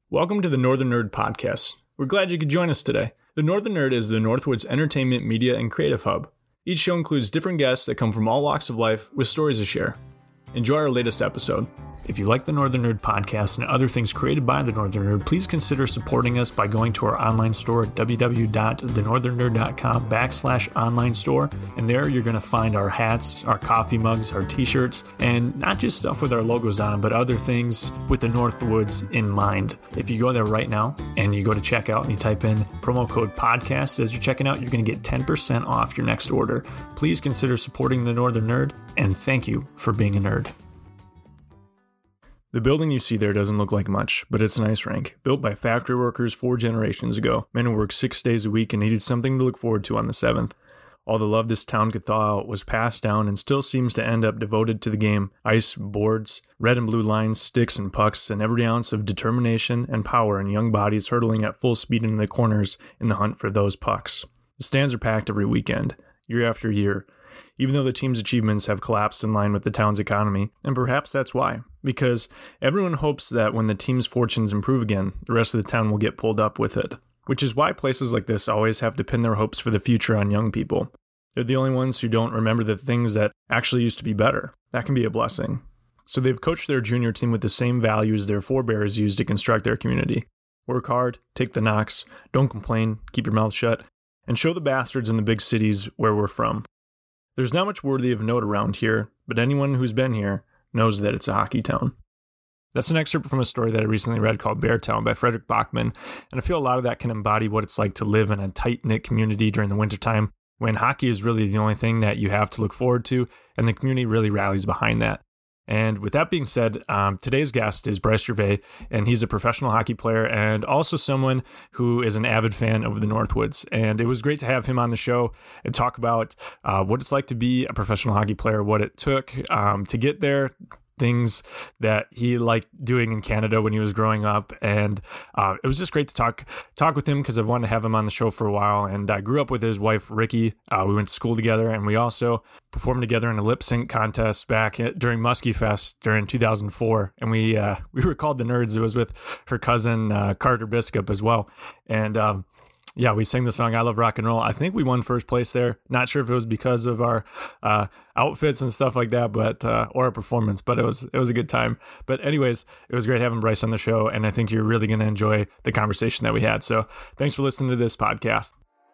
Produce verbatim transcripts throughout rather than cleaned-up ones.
Welcome to the Northern Nerd Podcast. We're glad you could join us today. The Northern Nerd is the Northwoods entertainment, media, and creative hub. Each show includes different guests that come from all walks of life with stories to share. Enjoy our latest episode. If you like the Northern Nerd Podcast and other things created by the Northern Nerd, please consider supporting us by going to our online store at www.thenorthernnerd.com backslash online store. And there you're going to find our hats, our coffee mugs, our t-shirts, and not just stuff with our logos on them, but other things with the Northwoods in mind. If you go there right now and you go to checkout and you type in promo code podcast as you're checking out, you're going to get ten percent off your next order. Please consider supporting the Northern Nerd, and thank you for being a nerd. The building you see there doesn't look like much, but it's an ice rink, built by factory workers four generations ago, men who worked six days a week and needed something to look forward to on the seventh. All the love this town could thaw out was passed down and still seems to end up devoted to the game. Ice, boards, red and blue lines, sticks and pucks, and every ounce of determination and power in young bodies hurtling at full speed into the corners in the hunt for those pucks. The stands are packed every weekend, year after year, even though the team's achievements have collapsed in line with the town's economy, and perhaps that's why. Because everyone hopes that when the team's fortunes improve again, the rest of the town will get pulled up with it. Which is why places like this always have to pin their hopes for the future on young people. They're the only ones who don't remember the things that actually used to be better. That can be a blessing. So they've coached their junior team with the same values their forebears used to construct their community. Work hard, take the knocks, don't complain, keep your mouth shut, and show the bastards in the big cities where we're from. There's not much worthy of note around here, but anyone who's been here knows that it's a hockey town. That's an excerpt from a story that I recently read called Beartown by Frederick Bachman, and I feel a lot of that can embody what it's like to live in a tight-knit community during the wintertime when hockey is really the only thing that you have to look forward to, and the community really rallies behind that. And with that being said, um, today's guest is Bryce Gervais, and he's a professional hockey player and also someone who is an avid fan of the Northwoods. And it was great to have him on the show and talk about uh, what it's like to be a professional hockey player, what it took um, to get there, things that he liked doing in Canada when he was growing up. And uh, it was just great to talk talk with him because I've wanted to have him on the show for a while. And I grew up with his wife, Ricky. Uh, we went to school together, and we also performed together in a lip sync contest back at, during Muskie Fest during two thousand four. And we uh, we were called the Nerds. It was with her cousin, uh, Carter Biscup, as well. And um, yeah, we sang the song I Love Rock and Roll. I think we won first place there. Not sure if it was because of our uh, outfits and stuff like that, but uh, or our performance, but it was it was a good time. But anyways, it was great having Bryce on the show, and I think you're really going to enjoy the conversation that we had. So thanks for listening to this podcast.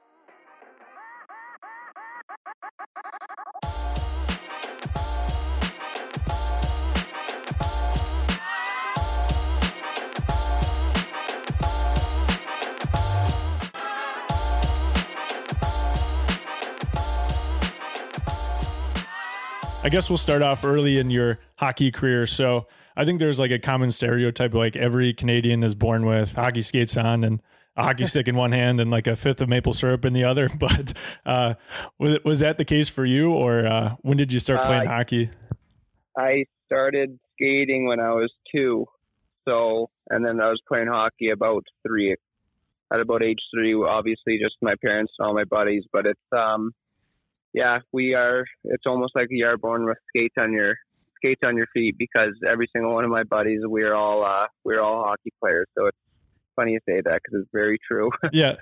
I guess we'll start off early in your hockey career. So I think there's like a common stereotype, like every Canadian is born with hockey skates on and a hockey stick in one hand and like a fifth of maple syrup in the other. But uh, was it was that the case for you, or uh, when did you start playing uh, hockey? I started skating when I was two. So, and then I was playing hockey about three. At about age three, obviously, just my parents and all my buddies. But it's um. Yeah, we are. It's almost like you are born with skates on your skates on your feet, because every single one of my buddies, we're all uh, we're all hockey players. So it's funny you say that because it's very true. Yeah.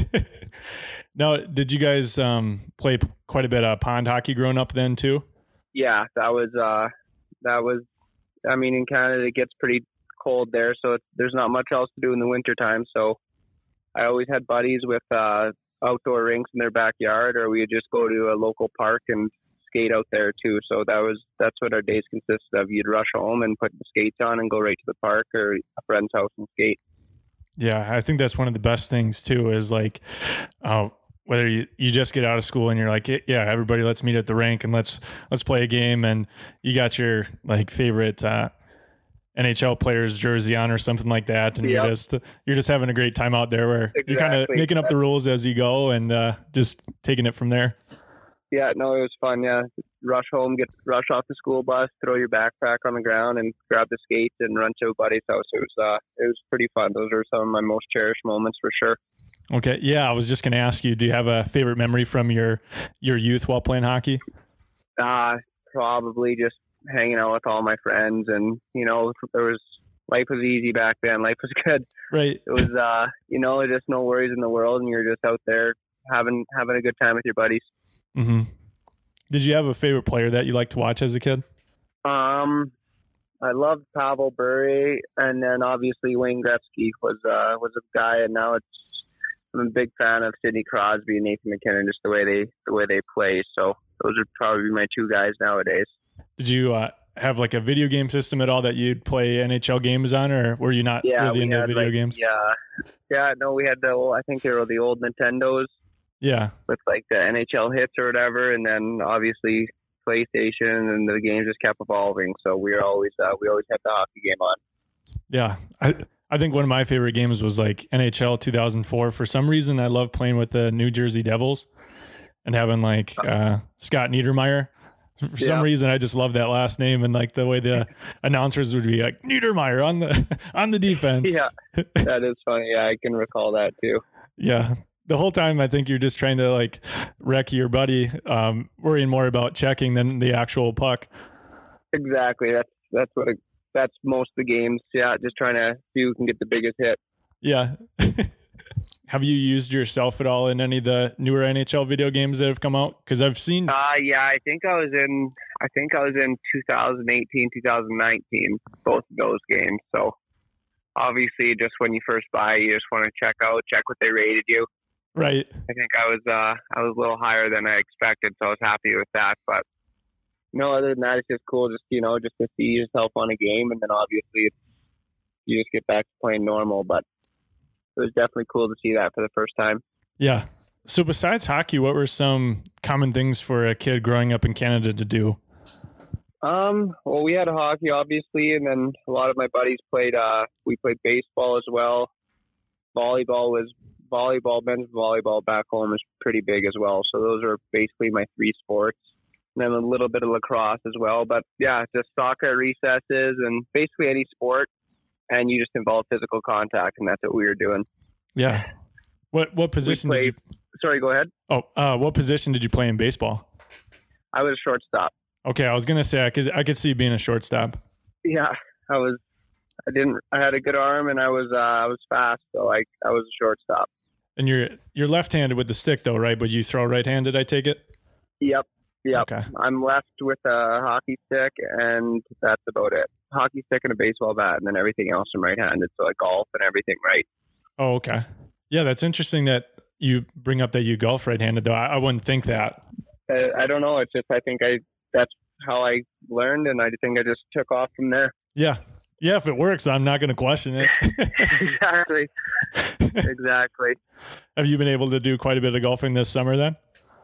Now, did you guys um, play quite a bit of pond hockey growing up then too? Yeah, that was uh, that was. I mean, in Canada it gets pretty cold there, so it's, there's not much else to do in the wintertime. So I always had buddies with. Uh, outdoor rinks in their backyard, or we would just go to a local park and skate out there too. So that was that's what our days consisted of. You'd rush home and put the skates on and go right to the park or a friend's house and skate. Yeah, I think that's one of the best things too, is like uh, whether you, you just get out of school and you're like, yeah, everybody let's meet at the rink and let's let's play a game, and you got your like favorite uh N H L player's jersey on or something like that, and yep. you're just you're just having a great time out there where exactly. You're kind of making up the rules as you go and uh, just taking it from there. Yeah, no, it was fun. Yeah, rush home, get rush off the school bus, throw your backpack on the ground, and grab the skates and run to a buddy's house. It was uh, it was pretty fun. Those are some of my most cherished moments for sure. Okay, yeah, I was just going to ask you, do you have a favorite memory from your your youth while playing hockey? Uh, probably just hanging out with all my friends, and you know, there was life was easy back then. Life was good. Right. It was, uh, you know, just no worries in the world, and you're just out there having having a good time with your buddies. Mm-hmm. Did you have a favorite player that you liked to watch as a kid? Um, I loved Pavel Bure, and then obviously Wayne Gretzky was uh, was a guy, and now it's I'm a big fan of Sidney Crosby and Nathan McKinnon, just the way they the way they play. So those would probably be my two guys nowadays. Did you uh, have like a video game system at all that you'd play N H L games on, or were you not yeah, really into had, video like, games? Yeah, yeah. No, we had the old, I think they were the old Nintendos. Yeah. With like the N H L hits or whatever, and then obviously PlayStation, and the games just kept evolving. So we were always uh, we always had the hockey game on. Yeah, I I think one of my favorite games was like N H L two thousand four. For some reason, I love playing with the New Jersey Devils and having like uh, Scott Niedermayer. For yeah. some reason, I just love that last name, and like the way the announcers would be like Niedermayer on the on the defense. Yeah, that is funny. Yeah, I can recall that too. Yeah. The whole time, I think you're just trying to like wreck your buddy, um, worrying more about checking than the actual puck. Exactly. That's that's what it, that's most of the games. Yeah, just trying to see who can get the biggest hit. Yeah. Have you used yourself at all in any of the newer N H L video games that have come out? Because I've seen. Uh, yeah, I think I was in. I think I was in two thousand eighteen, two thousand nineteen, both of those games. So obviously, just when you first buy, you just want to check out, check what they rated you. Right. I think I was uh, I was a little higher than I expected, so I was happy with that. But no, other than that, it's just cool, just you know, just to see yourself on a game, and then obviously it's, you just get back to playing normal. But it was definitely cool to see that for the first time. Yeah. So besides hockey, what were some common things for a kid growing up in Canada to do? Um. Well, we had hockey, obviously, and then a lot of my buddies played. Uh, we played baseball as well. Volleyball was. Volleyball, men's volleyball back home is pretty big as well. So those are basically my three sports. And then a little bit of lacrosse as well. But yeah, just soccer at recesses and basically any sport. And you just involve physical contact, and that's what we were doing. Yeah. What what position played, did you? Sorry, go ahead. Oh, uh, what position did you play in baseball? I was a shortstop. Okay, I was gonna say I could I could see you being a shortstop. Yeah, I was. I didn't. I had a good arm, and I was uh, I was fast, so like I was a shortstop. And you're you're left-handed with the stick, though, right? But you throw right-handed, I take it. Yep. Yep. Okay. I'm left with a hockey stick, and that's about it. Hockey stick and a baseball bat, and then everything else I'm right-handed. So like golf and everything, right? Oh, okay. Yeah, that's interesting that you bring up that you golf right-handed, though. I, I wouldn't think that. I, I don't know. It's just I think I that's how I learned, and I think I just took off from there. Yeah. Yeah, if it works, I'm not going to question it. Exactly. Exactly. Have you been able to do quite a bit of golfing this summer then?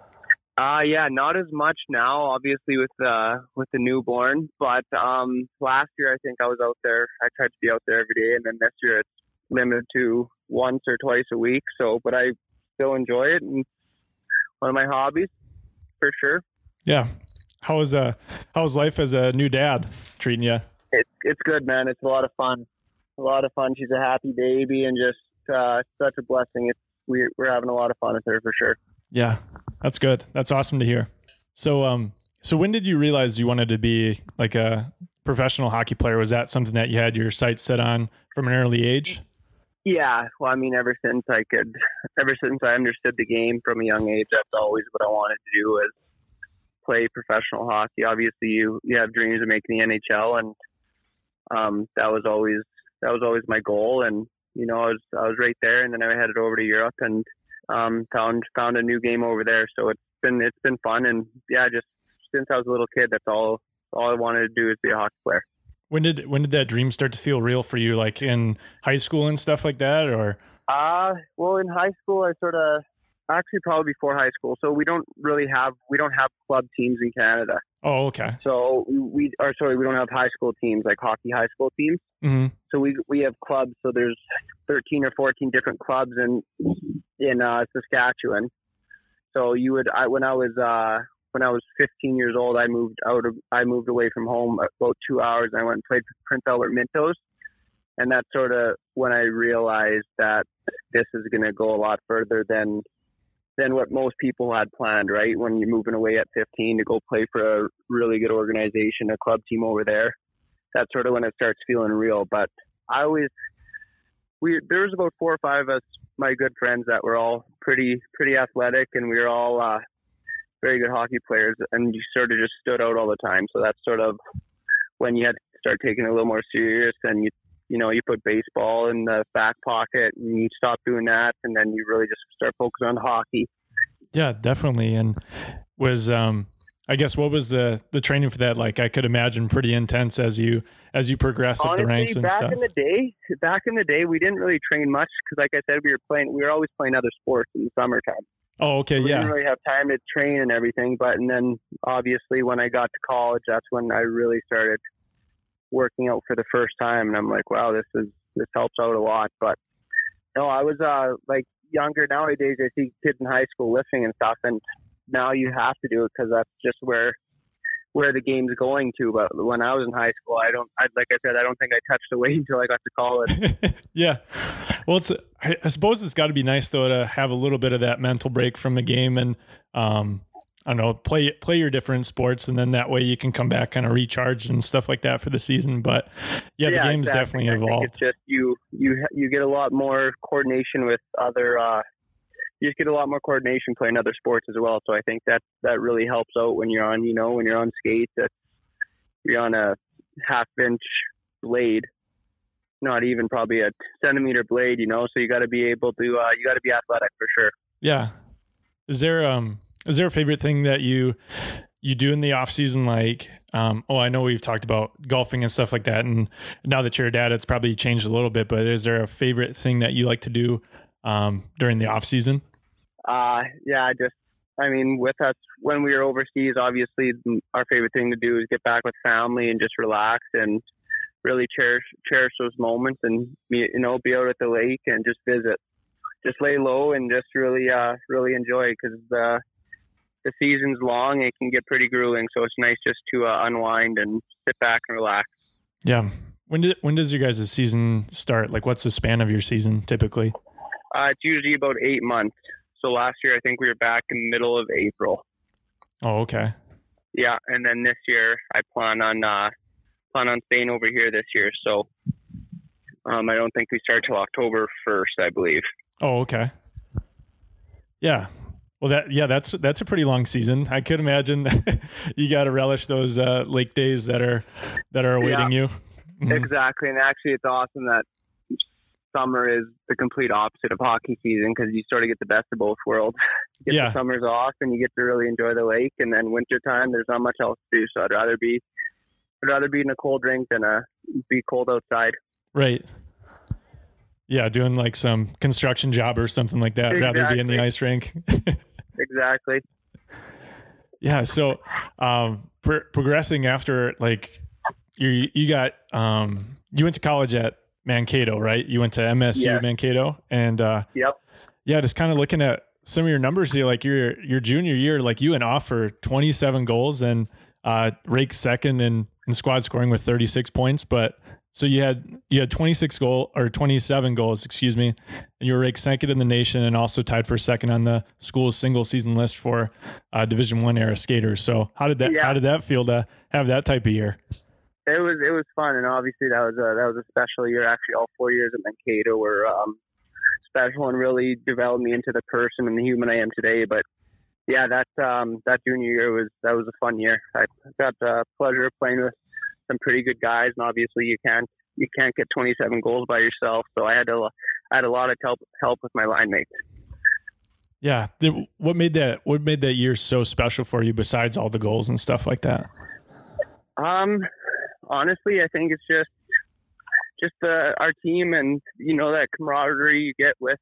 Uh yeah, not as much now, obviously with uh with the newborn. But um last year I think I was out there. I tried to be out there every day, and then this year it's limited to once or twice a week. So, but I still enjoy it, and one of my hobbies for sure. Yeah. How is uh how's life as a new dad treating you? It's it's good, man. It's a lot of fun. A lot of fun. She's a happy baby, and just uh, such a blessing. It's we're we're having a lot of fun with her for sure. Yeah, that's good. That's awesome to hear. So, um, so when did you realize you wanted to be like a professional hockey player? Was that something that you had your sights set on from an early age? Yeah. Well, I mean, ever since I could, ever since I understood the game from a young age, that's always what I wanted to do was play professional hockey. Obviously, you you have dreams of making the N H L, and Um, that was always that was always my goal, and you know I was I was right there, and then I headed over to Europe and um, found found a new game over there. So it's been it's been fun, and yeah, just since I was a little kid, that's all all I wanted to do is be a hockey player. When did when did that dream start to feel real for you? Like in high school and stuff like that, or? Uh well, in high school, I sort of actually probably before high school. So we don't really have we don't have club teams in Canada. Oh, okay. So we, we are sorry, we don't have high school teams like hockey high school teams. Mm-hmm. So we we have clubs. So there's thirteen or fourteen different clubs in in uh, Saskatchewan. So you would I when I was uh, when I was fifteen years old, I moved out of I moved away from home about two hours, and I went and played for Prince Albert Mintos. And that's sort of when I realized that this is going to go a lot further than than what most people had planned, right? When you're moving away at fifteen to go play for a really good organization, a club team over there, that's sort of when it starts feeling real. But I always we there was about four or five of us, my good friends, that were all pretty pretty athletic, and we were all uh, very good hockey players, and you sort of just stood out all the time. So that's sort of when you had to start taking it a little more serious, and you you know you put baseball in the back pocket, and you stop doing that, and then you really just start focusing on hockey. Yeah, definitely. And was um I guess what was the the training for that like? I could imagine pretty intense as you as you progress Honestly, up the ranks and back stuff. in the day, back in the day, we didn't really train much because, like I said, we were playing. We were always playing other sports in the summertime. Oh, okay, we yeah. didn't really have time to train and everything. But and then obviously when I got to college, that's when I really started working out for the first time, and I'm like, wow, this is this helps out a lot. But no, I was uh like younger nowadays. I see kids in high school lifting and stuff, and now you have to do it because that's just where where the game's going to. But when I was in high school, I don't, I, like I said, I don't think I touched the weight until I got to college. Yeah. Well, it's, I, I suppose it's got to be nice though, to have a little bit of that mental break from the game and, um, I don't know, play, play your different sports. And then that way you can come back kind of recharged and stuff like that for the season. But yeah, the yeah, game's exactly. definitely I think evolved. it's just you, you, you get a lot more coordination with other, uh, you just get a lot more coordination playing other sports as well. So I think that that really helps out when you're on, you know, when you're on skates, that you're on a half inch blade, not even probably a centimeter blade, you know, so you got to be able to, uh, you got to be athletic for sure. Yeah. Is there, um, is there a favorite thing that you, you do in the off season? Like, um, oh, I know we've talked about golfing and stuff like that. And now that you're a dad, it's probably changed a little bit, but is there a favorite thing that you like to do um, during the off season? Uh, yeah, just, I mean, with us, when we were overseas, obviously our favorite thing to do is get back with family and just relax and really cherish, cherish those moments and, you know, be out at the lake and just visit, just lay low and just really, uh, really enjoy, because the, the season's long. It can get pretty grueling. So it's nice just to uh, unwind and sit back and relax. Yeah. When did, when does your guys' season start? Like, what's the span of your season typically? Uh, it's usually about eight months. So last year, I think we were back in the middle of April. Oh, okay. Yeah, and then this year, I plan on uh, plan on staying over here this year. So um, I don't think we start till October first, I believe. Oh, okay. Yeah. Well, that yeah, that's that's a pretty long season. I could imagine you got to relish those uh, lake days that are that are awaiting yeah, you. Exactly, and actually, it's awesome that summer is the complete opposite of hockey season, because you sort of get the best of both worlds. You get yeah. the summers off and you get to really enjoy the lake, and then winter time there's not much else to do. So I'd rather be I'd rather be in a cold drink than uh be cold outside. Right. Yeah, doing like some construction job or something like that. Exactly. Rather be in the ice rink. Exactly. Yeah. So um, pro- progressing after, like, you you got um, you went to college at Mankato, right? You went to M S U yeah. Mankato, and uh, yep. Yeah, just kind of looking at some of your numbers here, like your your junior year, like you went off for twenty-seven goals and uh, raked second in, in squad scoring with thirty-six points. But so you had you had twenty-six goal or twenty-seven goals, excuse me, and you were ranked second in the nation and also tied for second on the school's single season list for uh, Division One era skaters. So how did that yeah. how did that feel to have that type of year? It was it was fun, and obviously that was a that was a special year. Actually, all four years at Mankato were um, special and really developed me into the person and the human I am today. But yeah, that um, that junior year was that was a fun year. I got the pleasure of playing with some pretty good guys, and obviously you can't you can't get twenty-seven goals by yourself. So I had to I had a lot of help help with my line mates. Yeah, what made that what made that year so special for you besides all the goals and stuff like that? Um. Honestly, I think it's just just uh, our team, and you know that camaraderie you get with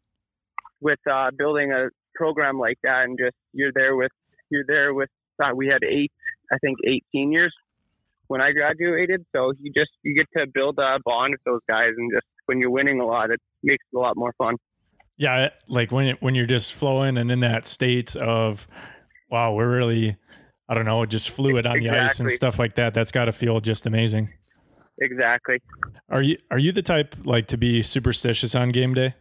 with uh, building a program like that, and just you're there with you're there with. Uh, we had eight, I think, eight seniors when I graduated, so you just you get to build a bond with those guys, and just when you're winning a lot, it makes it a lot more fun. Yeah, like when it, when you're just flowing and in that state of, wow, we're really. I don't know, just fluid on exactly. the ice and stuff like that. That's got to feel just amazing. Exactly. Are you are you the type like to be superstitious on game day?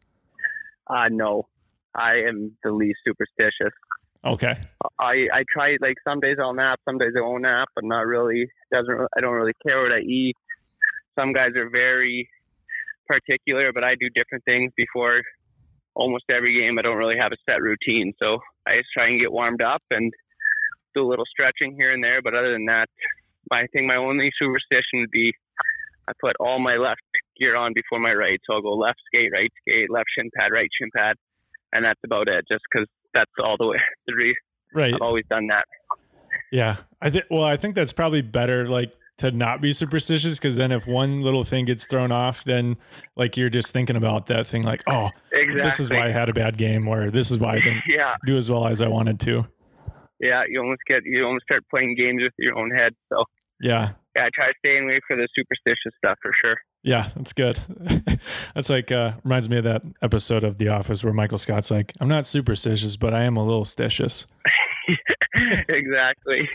Uh no, I am the least superstitious. Okay. I I try, like, some days I'll nap, some days I won't nap, but not really. Doesn't I don't really care what I eat. some guys are very particular, but I do different things before almost every game. I don't really have a set routine, so I just try and get warmed up and do a little stretching here and there. But other than that, I think my only superstition would be I put all my left gear on before my right. So I'll go left skate, right skate, left shin pad, right shin pad, and that's about it. Just because that's all the way through. Right. I've always done that. Yeah. I think. Well, I think that's probably better. Like to not be superstitious, because then if one little thing gets thrown off, then like you're just thinking about that thing, like, oh, exactly. This is why I had a bad game, or this is why I didn't yeah. do as well as I wanted to. Yeah, you almost get you almost start playing games with your own head. So yeah. Yeah, I try staying away for the superstitious stuff for sure. Yeah, that's good. That's like, uh, reminds me of that episode of The Office where Michael Scott's like, I'm not superstitious, but I am a little stitious. Exactly.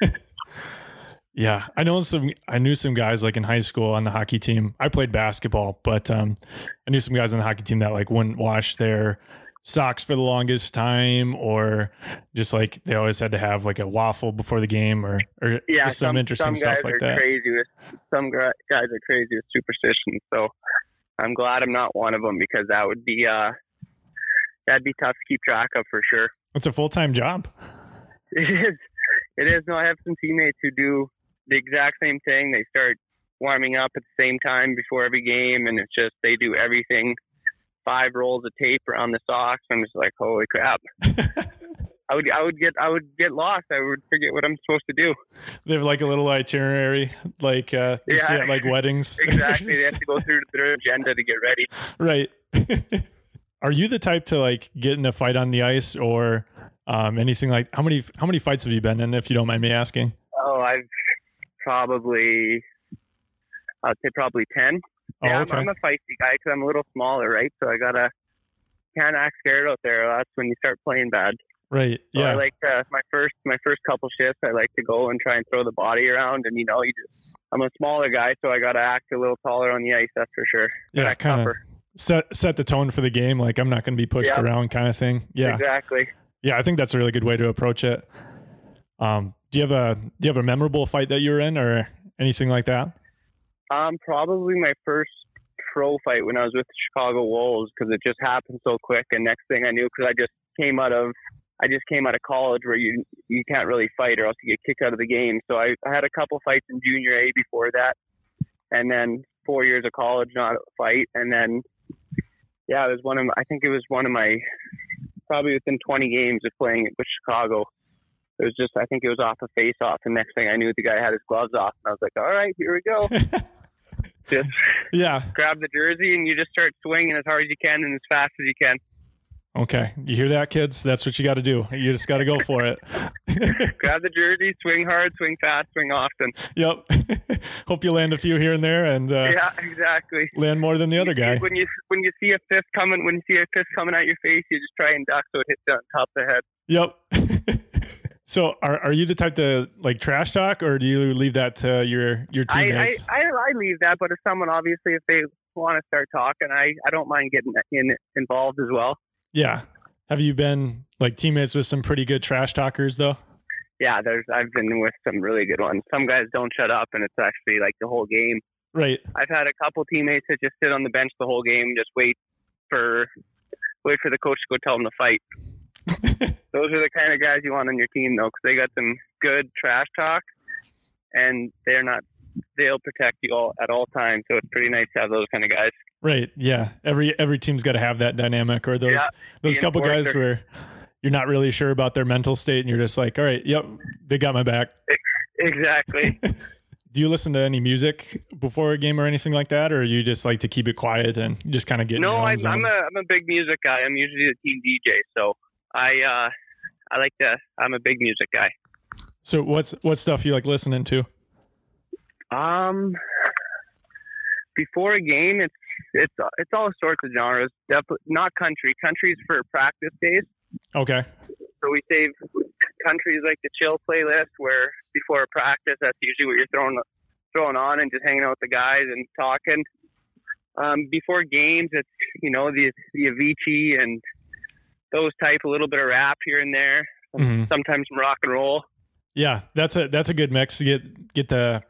Yeah, I know some, I knew some guys like in high school on the hockey team. I played basketball, but um, I knew some guys on the hockey team that like wouldn't wash their socks for the longest time, or just like they always had to have like a waffle before the game, or or yeah, just some, some interesting some stuff guys like are that. Crazy with, some guys are crazy with superstition, so I'm glad I'm not one of them, because that would be uh that'd be tough to keep track of for sure. It's a full-time job. It is. It is. No, I have some teammates who do the exact same thing. They start warming up at the same time before every game, and it's just they do everything. Five rolls of tape around the socks. I'm just like, holy crap. I would, I would get, I would get lost. I would forget what I'm supposed to do. They have like a little itinerary, like uh, you yeah. see at like weddings. Exactly. They have to go through their agenda to get ready. Right. Are you the type to like get in a fight on the ice, or um, anything like? How many, how many fights have you been in, if you don't mind me asking? Oh, I've probably, I'd say probably ten. Yeah, oh, okay. I'm, I'm a feisty guy because I'm a little smaller, right? So I gotta can't act scared out there. That's when you start playing bad. Right. So yeah. I like to, my first my first couple shifts. I like to go and try and throw the body around, and you know, you just I'm a smaller guy, so I gotta act a little taller on the ice. That's for sure. Yeah, kind of set set the tone for the game. Like I'm not going to be pushed yeah. around, kind of thing. Yeah. Exactly. Yeah, I think that's a really good way to approach it. Um, do you have a do you have a memorable fight that you were in, or anything like that? Um, probably my first pro fight when I was with the Chicago Wolves, because it just happened so quick. And next thing I knew, because I just came out of, I just came out of college where you you can't really fight or else you get kicked out of the game. So I, I had a couple fights in junior A before that, and then four years of college not a fight, and then yeah, it was one of my, I think it was one of my probably within twenty games of playing with Chicago. It was just, I think it was off a face-off, and next thing I knew, the guy had his gloves off, and I was like, all right, here we go. Just yeah. grab the jersey, and you just start swinging as hard as you can and as fast as you can. Okay. You hear that, kids? That's what you got to do. You just got to go for it. Grab the jersey, swing hard, swing fast, swing often. Yep. Hope you land a few here and there, and uh, yeah, exactly. land more than the other guy. When you when you see a fist coming, when you see a fist coming at your face, you just try and duck so it hits you on top of the head. Yep. So are are you the type to like trash talk, or do you leave that to your, your teammates? I, I, I, I leave that, but if someone, obviously, if they want to start talking, I, I don't mind getting in, involved as well. Yeah. Have you been like teammates with some pretty good trash talkers though? Yeah, there's I've been with some really good ones. Some guys don't shut up, and it's actually like the whole game. Right. I've had a couple teammates that just sit on the bench the whole game, just wait for wait for the coach to go tell them to fight. Those are the kind of guys you want on your team, though, because they got some good trash talk, and they're not. They'll protect you all at all times. So it's pretty nice to have those kind of guys. Right. Yeah. Every every team's got to have that dynamic, or those yeah, those couple guys are, where you're not really sure about their mental state, and you're just like, all right, yep, they got my back. Exactly. Do you listen to any music before a game or anything like that, or you just like to keep it quiet and just kind of get? No, in your own I'm, zone? I'm a I'm a big music guy. I'm usually the team D J, so I uh, I like to. I'm a big music guy. So what's what stuff you like listening to? Um, before a game, it's it's it's all sorts of genres. Definitely not country. Country's for practice days. Okay. So we save countries like the chill playlist, where before a practice, that's usually what you're throwing throwing on and just hanging out with the guys and talking. Um, before games, it's you know the the Avicii and those type, a little bit of rap here and there. Mm-hmm. Sometimes some rock and roll. Yeah, that's a that's a good mix. Get get the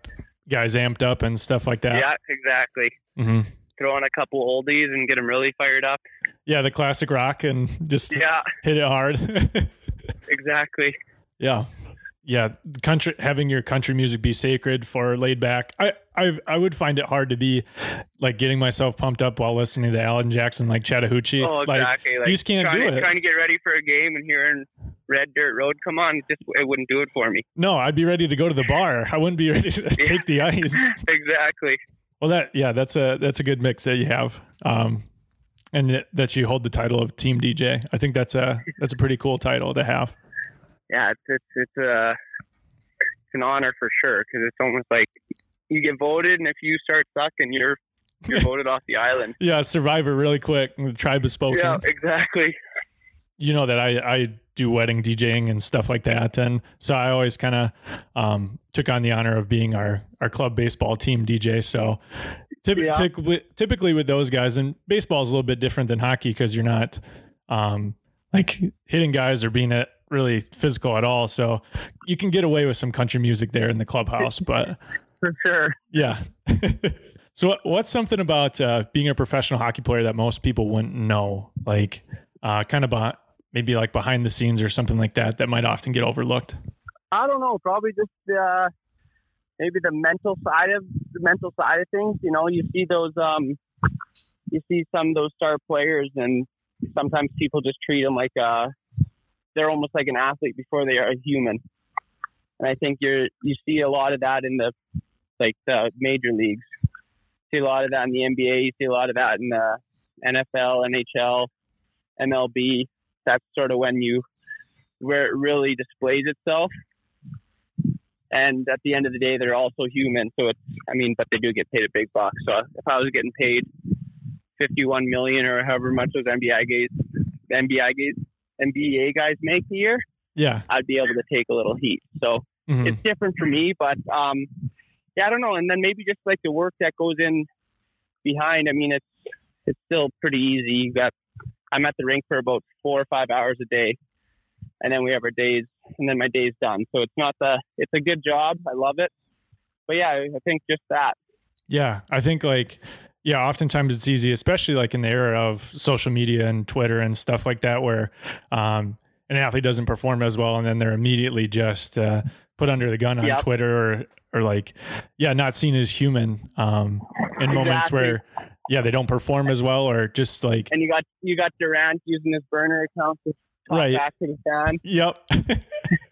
guys amped up and stuff like that. Yeah, exactly. Mm-hmm. Throw in a couple oldies and get them really fired up. Yeah, the classic rock and just yeah. hit it hard. Exactly. Yeah. Yeah, country, having your country music be sacred for laid back. I, I I would find it hard to be like getting myself pumped up while listening to Alan Jackson, like Chattahoochee. Oh, exactly. Like, like you just can't trying do to, it. Trying to get ready for a game and hearing Red Dirt Road come on, it just it wouldn't do it for me. No, I'd be ready to go to the bar. I wouldn't be ready to yeah. take the ice. Exactly. Well, that yeah, that's a that's a good mix that you have, um, and that, that you hold the title of Team D J. I think that's a that's a pretty cool title to have. Yeah, it's it's it's a it's an honor for sure, because it's almost like you get voted, and if you start sucking, you're you're voted off the island. Yeah, Survivor really quick. The tribe is spoken. Yeah, exactly. You know that I I do wedding DJing and stuff like that, and so I always kind of um, took on the honor of being our our club baseball team D J. So typ- yeah. typically, typically with those guys, and baseball is a little bit different than hockey because you're not um, like hitting guys or being a really physical at all. So you can get away with some country music there in the clubhouse, but for sure. Yeah. So what's something about uh, being a professional hockey player that most people wouldn't know? Like uh, kind of be- maybe like behind the scenes or something like that, that might often get overlooked. I don't know. Probably just uh, maybe the mental side of the mental side of things. You know, you see those, um, you see some of those star players, and sometimes people just treat them like uh they're almost like an athlete before they are a human. And I think you're, you see a lot of that in the, like the major leagues. You see a lot of that in the N B A. You see a lot of that in the N F L, N H L, M L B. That's sort of when you, where it really displays itself. And at the end of the day, they're also human. So it's, I mean, but they do get paid a big buck. So if I was getting paid fifty-one million or however much those N B A guys, N B A guys, N B A guys make a year, yeah, I'd be able to take a little heat. So mm-hmm. It's different for me, but um, yeah, I don't know. And then maybe just like the work that goes in behind. I mean, it's it's still pretty easy. You got, I'm at the rink for about four or five hours a day, and then we have our days, and then my day's done. So it's not the, it's a good job. I love it. But yeah, I think just that. Yeah, I think like. Yeah, oftentimes it's easy, especially like in the era of social media and Twitter and stuff like that, where um, an athlete doesn't perform as well, and then they're immediately just uh, put under the gun on yep. Twitter, or or like, yeah, not seen as human um, in exactly. moments where, yeah, they don't perform as well, or just like. And you got you got Durant using his burner account to talk right. back to the fan. Yep.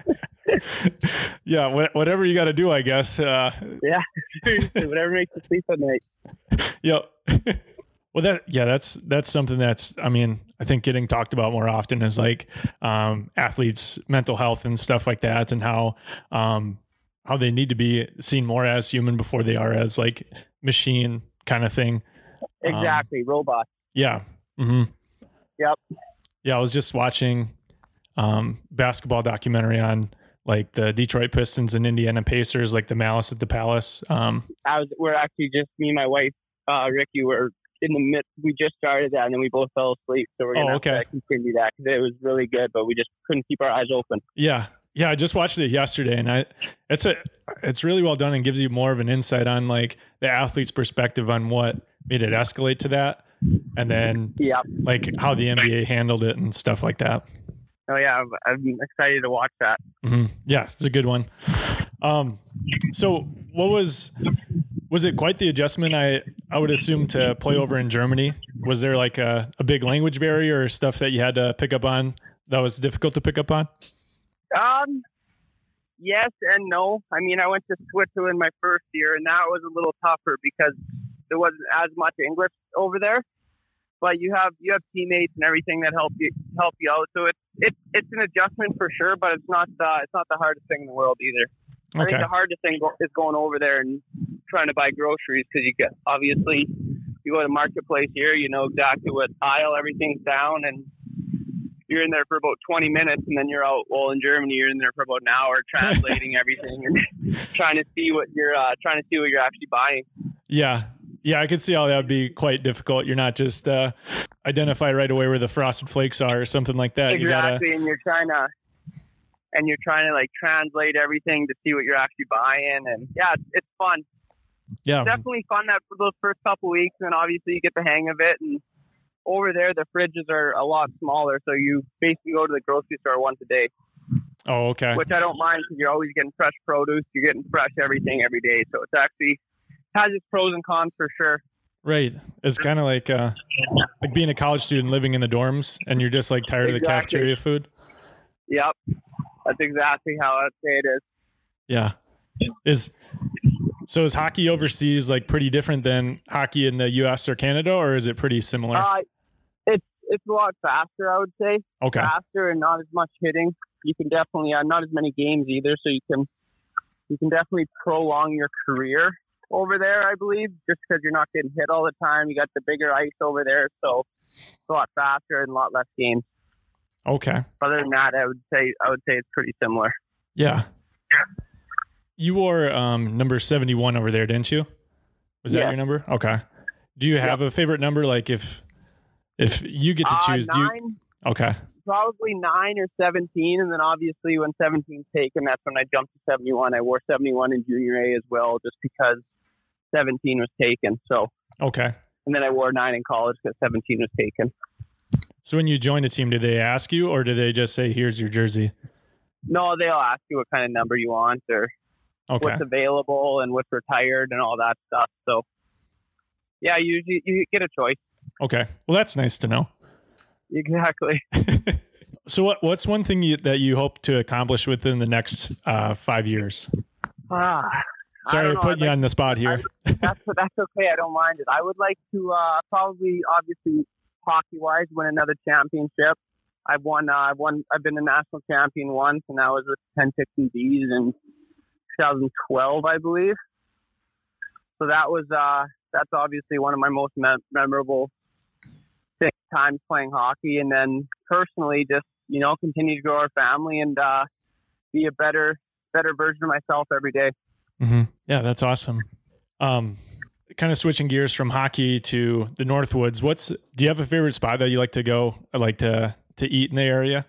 Yeah, wh- whatever you got to do, I guess. Uh, yeah, whatever makes you sleep at night. Yep. Well, that yeah, that's that's something that's, I mean, I think getting talked about more often is like um, athletes' mental health and stuff like that, and how um, how they need to be seen more as human before they are as like machine kind of thing. Exactly, um, robot. Yeah. Mm-hmm. Yep. Yeah, I was just watching um, basketball documentary on like the Detroit Pistons and Indiana Pacers, like the Malice at the Palace. Um, I was, we're actually just, me and my wife, uh, Ricky, were in the mid, we just started that, and then we both fell asleep. So we're going to oh, okay. have to continue that, because it was really good, but we just couldn't keep our eyes open. Yeah. Yeah. I just watched it yesterday, and I, it's a, it's really well done, and gives you more of an insight on like the athlete's perspective on what made it escalate to that. And then yeah. like how the N B A handled it and stuff like that. Oh yeah, I'm, I'm excited to watch that. Mm-hmm. Yeah, it's a good one. Um, so what was was it quite the adjustment? I I would assume to play over in Germany. Was there like a, a big language barrier or stuff that you had to pick up on that was difficult to pick up on? Um, yes and no. I mean, I went to Switzerland my first year, and that was a little tougher because there wasn't as much English over there. But you have you have teammates and everything that help you help you out. So it's it's it's an adjustment for sure, but it's not the it's not the hardest thing in the world either. I okay. think the hardest thing is going over there and trying to buy groceries, because you get, obviously you go to marketplace here, you know exactly what aisle everything's down, and you're in there for about twenty minutes, and then you're out. Well, in Germany, you're in there for about an hour translating everything and trying to see what you're uh, trying to see what you're actually buying. Yeah. Yeah, I could see how that would be quite difficult. You're not just uh, identify right away where the Frosted Flakes are or something like that. Exactly, you gotta... and you're trying to, and you're trying to like translate everything to see what you're actually buying, and yeah, it's, it's fun. Yeah. Definitely fun that for those first couple weeks, and obviously you get the hang of it. And over there, the fridges are a lot smaller, so you basically go to the grocery store once a day. Oh, okay. Which I don't mind because you're always getting fresh produce. You're getting fresh everything every day. So it's actually has its pros and cons for sure. Right. It's kind of like uh, like being a college student living in the dorms, and you're just like tired Exactly. of the cafeteria food. Yep. That's exactly how I'd say it is. Yeah. Is so is hockey overseas like pretty different than hockey in the U S or Canada, or is it pretty similar? Uh, it's it's a lot faster, I would say. Okay. Faster and not as much hitting. You can definitely uh, not as many games either, so you can you can definitely prolong your career over there, I believe, just because you're not getting hit all the time. You got the bigger ice over there, so it's a lot faster and a lot less games. Okay. Other than that, I would say I would say it's pretty similar. Yeah. Yeah. You wore um, number seventy-one over there, didn't you? Was that yeah. your number? Okay. Do you have yep. a favorite number? Like if if you get to choose, uh, do nine, you? Okay. Probably nine or seventeen, and then obviously when seventeen's taken, that's when I jumped to seventy-one. I wore seventy-one in junior A as well, just because seventeen was taken. So okay. And then I wore nine in college because seventeen was taken. So when you joined a team, did they ask you, or did they just say, "Here's your jersey"? No, they'll ask you what kind of number you want, or okay. what's available and what's retired and all that stuff. So yeah, usually you get a choice. Okay. Well, that's nice to know. Exactly. So what what's one thing you, that you hope to accomplish within the next uh, five years? Ah, Sorry, I put I'd you like, on the spot here. I, that's that's okay. I don't mind it. I would like to uh, probably, obviously, hockey-wise, win another championship. I've won. Uh, I've won. I've been a national champion once, and that was with Penticton Bees in twenty twelve, I believe. So that was. Uh, that's obviously one of my most me- memorable times playing hockey, and then personally, just you know, continue to grow our family and uh, be a better, better version of myself every day. Mm-hmm. Yeah, that's awesome. Um, kind of switching gears from hockey to the Northwoods. What's do you have a favorite spot that you like to go, or like to to eat in the area?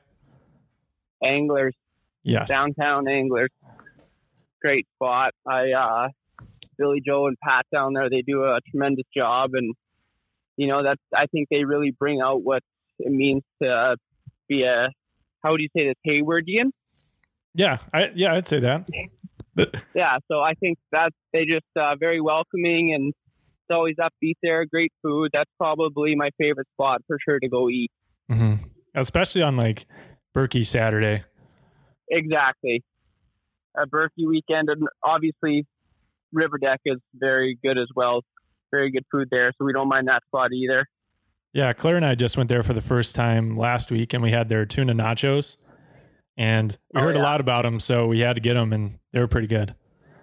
Anglers. Yes. Downtown Anglers. Great spot. I uh, Billy Joe and Pat down there. They do a tremendous job, and you know that's. I think they really bring out what it means to uh, be a. How would you say this? Haywardian. Yeah, I yeah I'd say that. Yeah, so I think that they just uh, very welcoming, and it's always upbeat there. Great food. That's probably my favorite spot for sure to go eat. Mm-hmm. Especially on like Berkey Saturday. Exactly. A Berkey weekend, and obviously River Deck is very good as well. Very good food there, so we don't mind that spot either. Yeah, Claire and I just went there for the first time last week, and we had their tuna nachos. And we oh, heard yeah. a lot about them, so we had to get them, and they were pretty good.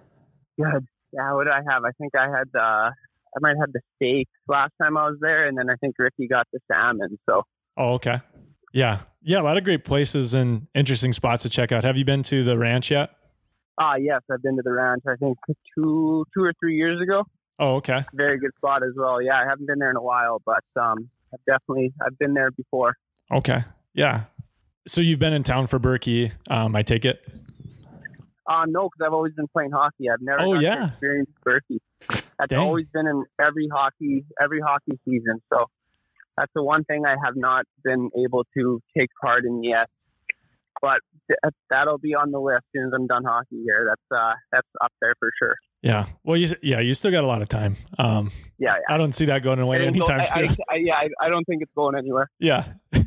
Good. Yeah, what did I have? I think I had the, I might have the steak last time I was there, and then I think Ricky got the salmon. So. Oh, okay. Yeah. Yeah, a lot of great places and interesting spots to check out. Have you been to the ranch yet? Ah, uh, yes, I've been to the ranch, I think two two or three years ago. Oh, okay. Very good spot as well. Yeah, I haven't been there in a while, but um, I've definitely, I've been there before. Okay. Yeah. So you've been in town for Berkey, um, I take it? Uh, no, because I've always been playing hockey. I've never oh, got yeah. to experience Berkey. That's Dang. always been in every hockey, every hockey season. So that's the one thing I have not been able to take part in yet. But th- that'll be on the list as soon as I'm done hockey here. That's uh, that's up there for sure. Yeah. Well, you yeah, you still got a lot of time. Um, yeah, yeah. I don't see that going away anytime go, I, soon. I, I, yeah, I, I don't think it's going anywhere. Yeah.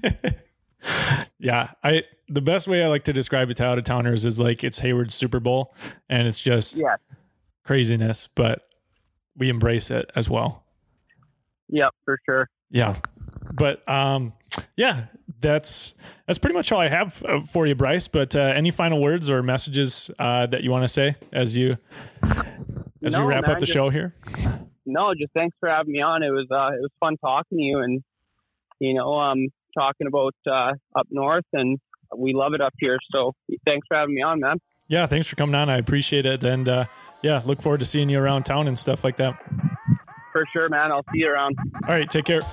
Yeah, I the best way I like to describe it to out of towners is like it's Hayward's Super Bowl, and it's just yeah. craziness, but we embrace it as well. Yep, for sure. Yeah, but um, yeah, that's that's pretty much all I have for you, Bryce. But uh, any final words or messages uh, that you want to say as you as no, we wrap man, up the just, show here? No, just thanks for having me on. It was uh, it was fun talking to you, and you know, um. talking about uh, up north, and we love it up here. So thanks for having me on, man. Yeah, thanks for coming on. I appreciate it. And uh, yeah, look forward to seeing you around town and stuff like that. For sure, man. I'll see you around. All right, take care.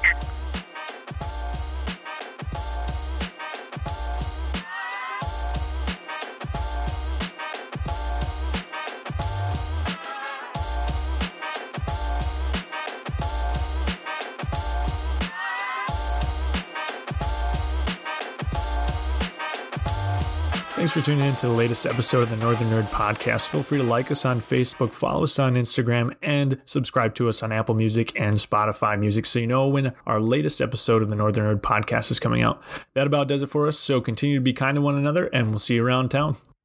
Thanks for tuning in to the latest episode of the Northern Nerd Podcast. Feel free to like us on Facebook, follow us on Instagram, and subscribe to us on Apple Music and Spotify Music so you know when our latest episode of the Northern Nerd Podcast is coming out. That about does it for us, so continue to be kind to one another, and we'll see you around town.